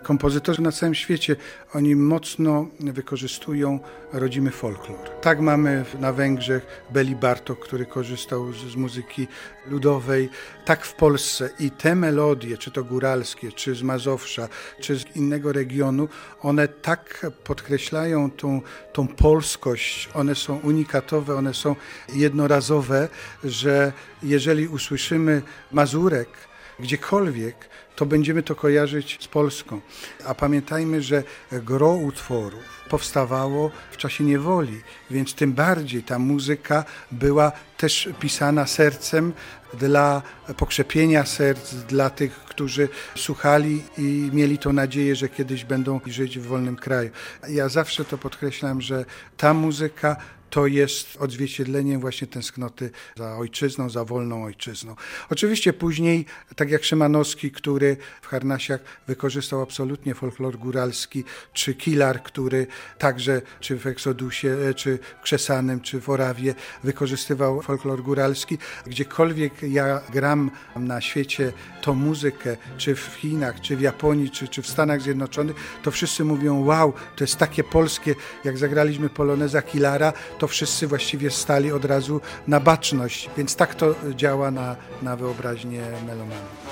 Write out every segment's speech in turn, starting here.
kompozytorzy na całym świecie, oni mocno wykorzystują rodzimy folklor. Tak mamy na Węgrzech Beli Bartók, który korzystał z muzyki ludowej, tak w Polsce i te melodie, czy to góralskie, czy z Mazowsza, czy z innego regionu, one tak podkreślają tą polskość, one są unikatowe, one są jednorazowe, że jeżeli usłyszymy Mazurek gdziekolwiek, to będziemy to kojarzyć z Polską. A pamiętajmy, że gro utworów powstawało w czasie niewoli, więc tym bardziej ta muzyka była też pisana sercem dla pokrzepienia serc, dla tych, którzy słuchali i mieli tą nadzieję, że kiedyś będą żyć w wolnym kraju. Ja zawsze to podkreślam, że ta muzyka to jest odzwierciedleniem właśnie tęsknoty za ojczyzną, za wolną ojczyzną. Oczywiście później, tak jak Szymanowski, który w Harnasiach wykorzystał absolutnie folklor góralski, czy Kilar, który także czy w Eksodusie, czy w Krzesanym, czy w Orawie wykorzystywał folklor góralski. Gdziekolwiek ja gram na świecie tą muzykę, czy w Chinach, czy w Japonii, czy w Stanach Zjednoczonych, to wszyscy mówią: wow, to jest takie polskie. Jak zagraliśmy poloneza Kilara, to wszyscy właściwie stali od razu na baczność, więc tak to działa na wyobraźnię melomanów.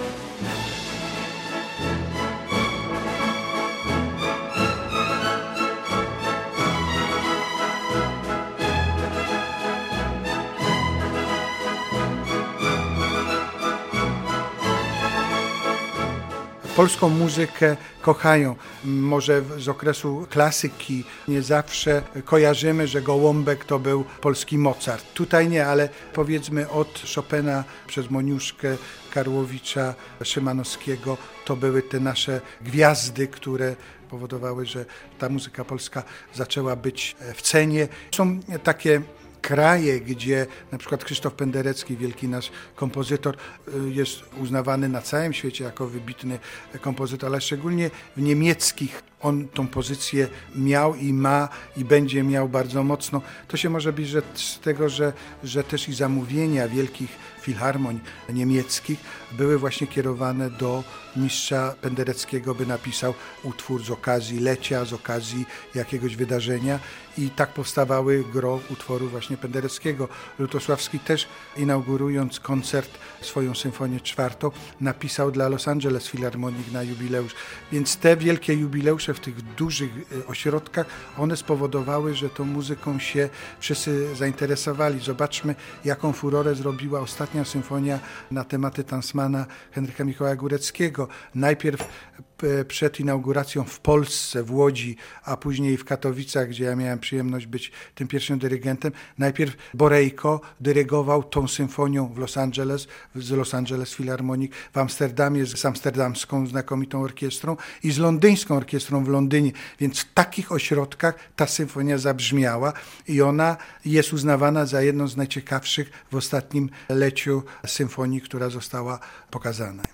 Polską muzykę kochają. Może z okresu klasyki nie zawsze kojarzymy, że Gołąbek to był polski Mozart. Tutaj nie, ale powiedzmy od Chopina przez Moniuszkę, Karłowicza, Szymanowskiego to były te nasze gwiazdy, które powodowały, że ta muzyka polska zaczęła być w cenie. Są takie kraje, gdzie na przykład Krzysztof Penderecki, wielki nasz kompozytor, jest uznawany na całym świecie jako wybitny kompozytor, ale szczególnie w niemieckich on tą pozycję miał i ma i będzie miał bardzo mocno. To się może być z tego, że też i zamówienia wielkich filharmonii niemieckich były właśnie kierowane do mistrza Pendereckiego, by napisał utwór z okazji lecia, z okazji jakiegoś wydarzenia i tak powstawały gro utworów właśnie Pendereckiego. Lutosławski też, inaugurując koncert, swoją symfonię czwartą, napisał dla Los Angeles Philharmonic na jubileusz. Więc te wielkie jubileusze w tych dużych ośrodkach, one spowodowały, że tą muzyką się wszyscy zainteresowali. Zobaczmy, jaką furorę zrobiła ostatnia symfonia na tematy Tansmana Henryka Mikołaja Góreckiego. Najpierw przed inauguracją w Polsce, w Łodzi, a później w Katowicach, gdzie ja miałem przyjemność być tym pierwszym dyrygentem. Najpierw Borejko dyrygował tą symfonią w Los Angeles, z Los Angeles Philharmonic, w Amsterdamie z amsterdamską znakomitą orkiestrą i z londyńską orkiestrą w Londynie. Więc w takich ośrodkach ta symfonia zabrzmiała i ona jest uznawana za jedną z najciekawszych w ostatnim leciu symfonii, która została pokazana.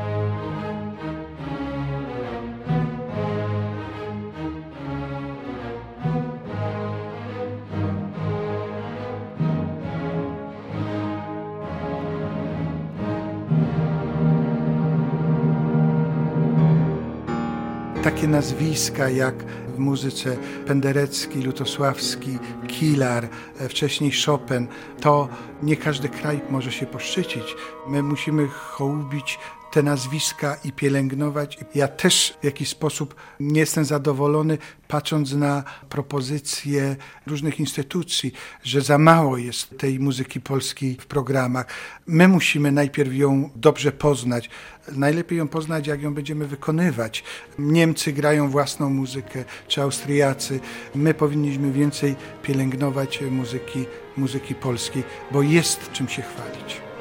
Takie nazwiska jak w muzyce Penderecki, Lutosławski, Kilar, wcześniej Chopin, to nie każdy kraj może się poszczycić. My musimy hołubić te nazwiska i pielęgnować. Ja też w jakiś sposób nie jestem zadowolony, patrząc na propozycje różnych instytucji, że za mało jest tej muzyki polskiej w programach. My musimy najpierw ją dobrze poznać. Najlepiej ją poznać, jak ją będziemy wykonywać. Niemcy grają własną muzykę, czy Austriacy. My powinniśmy więcej pielęgnować muzyki polskiej, bo jest czym się chwalić.